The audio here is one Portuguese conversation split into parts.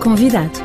convidado.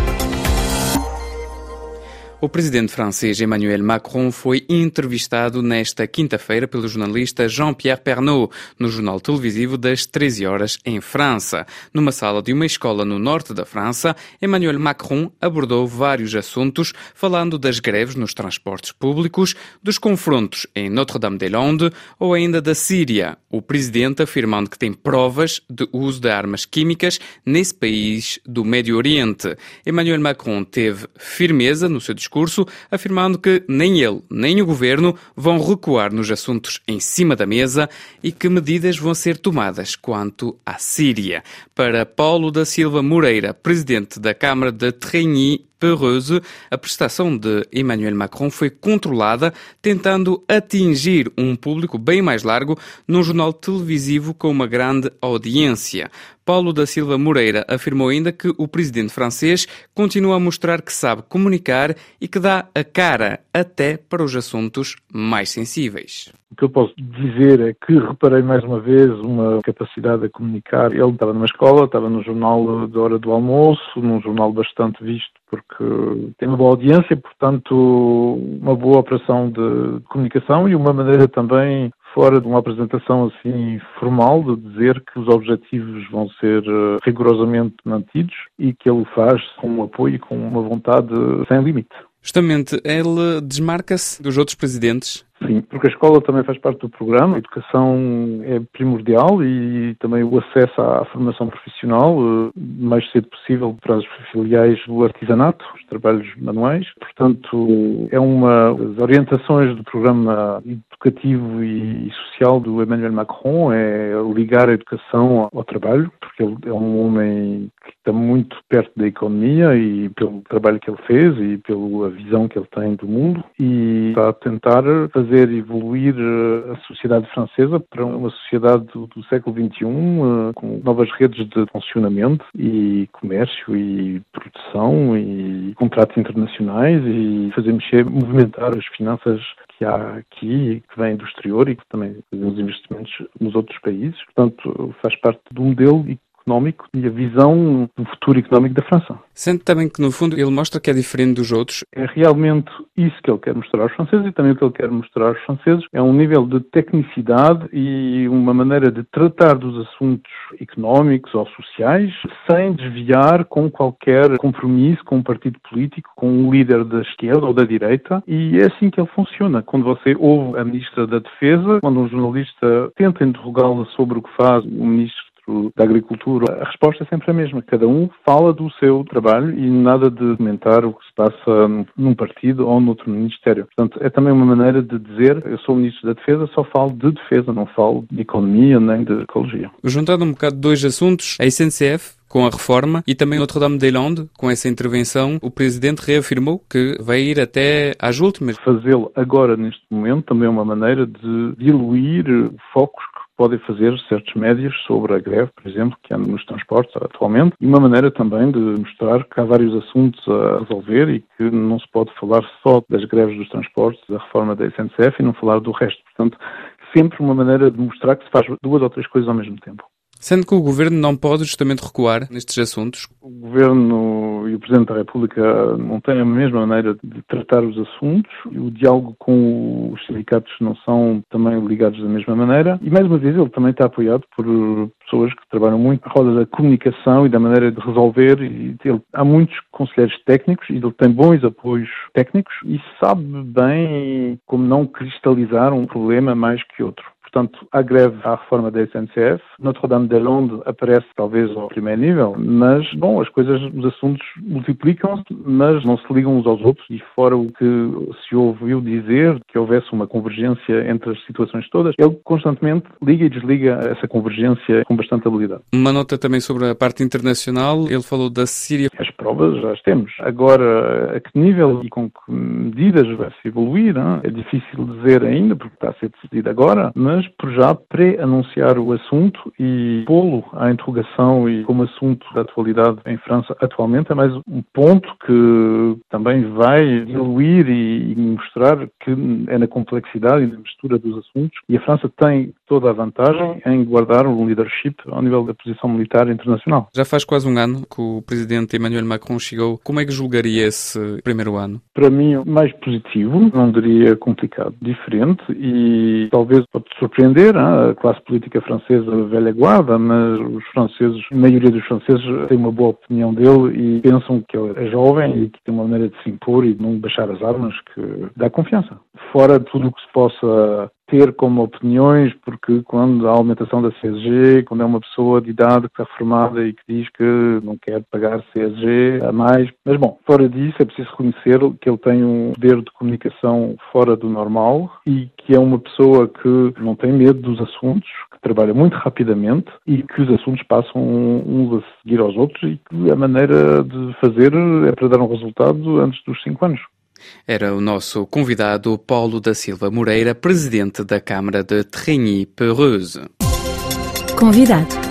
O presidente francês Emmanuel Macron foi entrevistado nesta quinta-feira pelo jornalista Jean-Pierre Pernaut no jornal televisivo das 13 horas em França. Numa sala de uma escola no norte da França, Emmanuel Macron abordou vários assuntos, falando das greves nos transportes públicos, dos confrontos em Notre-Dame-des-Landes ou ainda da Síria. O presidente afirmando que tem provas de uso de armas químicas nesse país do Médio Oriente. Emmanuel Macron teve firmeza no seu discurso, afirmando que nem ele, nem o governo vão recuar nos assuntos em cima da mesa e que medidas vão ser tomadas quanto à Síria. Para Paulo da Silva Moreira, presidente da Câmara de Trégny-Perreuse, a prestação de Emmanuel Macron foi controlada, tentando atingir um público bem mais largo num jornal televisivo com uma grande audiência. Paulo da Silva Moreira afirmou ainda que o presidente francês continua a mostrar que sabe comunicar e que dá a cara até para os assuntos mais sensíveis. O que eu posso dizer é que reparei mais uma vez uma capacidade de comunicar. Ele estava numa escola, estava no jornal da hora do almoço, num jornal bastante visto porque tem uma boa audiência, portanto uma boa operação de comunicação e uma maneira também fora de uma apresentação assim formal de dizer que os objetivos vão ser rigorosamente mantidos e que ele o faz com um apoio e com uma vontade sem limite. Justamente, ele desmarca-se dos outros presidentes? Sim, porque a escola também faz parte do programa, a educação é primordial e também o acesso à formação profissional o mais cedo possível para as filiais do artesanato, os trabalhos manuais. Portanto, é uma das orientações do programa educativo e social do Emmanuel Macron, é ligar a educação ao trabalho, porque ele é um homem que está muito perto da economia e pelo trabalho que ele fez e pela visão que ele tem do mundo e está a tentar fazer evoluir a sociedade francesa para uma sociedade do século XXI com novas redes de funcionamento e comércio e produção e contratos internacionais e fazer movimentar as finanças que há aqui, que vêm do exterior e que também fazem os investimentos nos outros países. Portanto, faz parte do modelo económico e a visão do futuro económico da França. Sente também que, no fundo, ele mostra que é diferente dos outros? É realmente isso que ele quer mostrar aos franceses e também o que ele quer mostrar aos franceses é um nível de tecnicidade e uma maneira de tratar dos assuntos económicos ou sociais sem desviar com qualquer compromisso com um partido político, com um líder da esquerda ou da direita, e é assim que ele funciona. Quando você ouve a Ministra da Defesa, quando um jornalista tenta interrogá-la sobre o que faz o Ministro da Agricultura, a resposta é sempre a mesma. Cada um fala do seu trabalho e nada de comentar o que se passa num partido ou noutro ministério. Portanto, é também uma maneira de dizer, eu sou o Ministro da Defesa, só falo de defesa, não falo de economia nem de ecologia. Juntando um bocado dois assuntos, a SNCF, com a reforma, e também Notre-Dame-des-Landes, com essa intervenção, o Presidente reafirmou que vai ir até às últimas. Fazê-lo agora, neste momento, também é uma maneira de diluir focos que podem fazer certos médias sobre a greve, por exemplo, que há nos transportes atualmente, e uma maneira também de mostrar que há vários assuntos a resolver e que não se pode falar só das greves dos transportes, da reforma da SNCF e não falar do resto. Portanto, sempre uma maneira de mostrar que se faz duas ou três coisas ao mesmo tempo. Sendo que o Governo não pode justamente recuar nestes assuntos? O Governo e o Presidente da República não têm a mesma maneira de tratar os assuntos. O diálogo com os sindicatos não são também ligados da mesma maneira. E, mais uma vez, ele também está apoiado por pessoas que trabalham muito na roda da comunicação e da maneira de resolver. Há muitos conselheiros técnicos e ele tem bons apoios técnicos e sabe bem como não cristalizar um problema mais que outro. Portanto, há greve à reforma da SNCF. Notre-Dame-des-Landes aparece talvez ao primeiro nível, mas, os assuntos multiplicam-se, mas não se ligam uns aos outros e fora o que se ouviu dizer, que houvesse uma convergência entre as situações todas, ele constantemente liga e desliga essa convergência com bastante habilidade. Uma nota também sobre a parte internacional, ele falou da Síria. As provas já as temos. Agora, a que nível e com que medidas vai-se evoluir, não? É difícil dizer ainda, porque está a ser decidido agora, mas por já pré-anunciar o assunto e pô-lo à interrogação e como assunto da atualidade em França atualmente é mais um ponto que também vai diluir e mostrar que é na complexidade e na mistura dos assuntos, e a França tem toda a vantagem em guardar um leadership ao nível da posição militar internacional. Já faz quase um ano que o presidente Emmanuel Macron chegou. Como é que julgaria esse primeiro ano? Para mim, mais positivo, não diria complicado, diferente, e talvez pode surpreender a classe política francesa velha guarda, mas os franceses, a maioria dos franceses tem uma boa opinião dele e pensam que ele é jovem e que tem uma maneira de se impor e de não baixar as armas que dá confiança. Fora de tudo o que se possa ter como opiniões, porque quando há aumentação da CSG, quando é uma pessoa de idade que está reformada e que diz que não quer pagar CSG a mais, mas bom, fora disso é preciso reconhecer que ele tem um poder de comunicação fora do normal e que é uma pessoa que não tem medo dos assuntos, que trabalha muito rapidamente e que os assuntos passam uns a seguir aos outros e que a maneira de fazer é para dar um resultado antes dos 5 anos. Era o nosso convidado Paulo da Silva Moreira, presidente da Câmara de Trégny-Perreuse. Convidado.